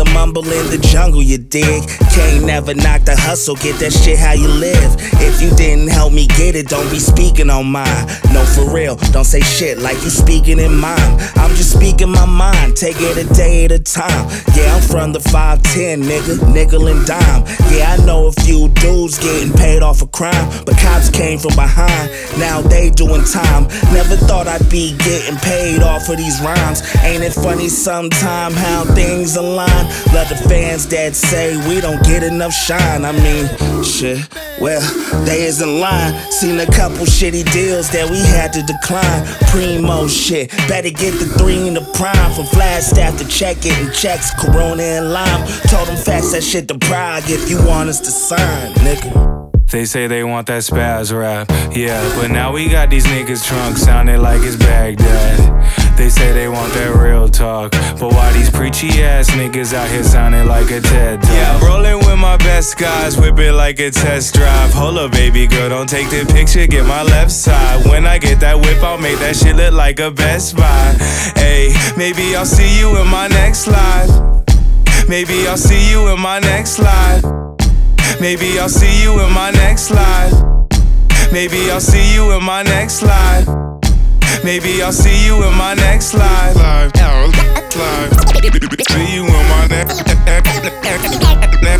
a mumble in the jungle, you dig? Can't never knock the hustle, get that shit how you live. If you didn't help me get it, don't be speaking on mine. No, for real, don't say shit like you speaking in mine. I'm just speaking my mind, take it a day at a time. Yeah, I'm from the 510, nigga, nickel and dime. Yeah, I know a few dudes getting paid off a crime, but cops came from behind, now they doing time. Never thought I'd be getting paid off of these rhymes. Ain't it funny sometime how things align? Love the fans that say we don't get enough shine. I mean, shit, well, they is in line. Seen a couple shitty deals that we had to decline. Primo shit, better get the 3 in the prime. From Flagstaff to check getting checks, Corona and Lime. Told them fax that shit to Prague if you want us to sign, nigga. They say they want that spaz rap, yeah, but now we got these niggas drunk, sounding like it's Baghdad. They say they want that real talk, but why these preachy ass niggas out here sounding like a TED Talk? Yeah, I'm rolling with my best guys, whip it like a test drive. Hold up, baby girl, don't take the picture, get my left side. When I get that whip, I'll make that shit look like a Best Buy. Hey, maybe I'll see you in my next life. Maybe I'll see you in my next life. Maybe I'll see you in my next life. Maybe I'll see you in my next life. Maybe I'll see you in my next life. See you in my next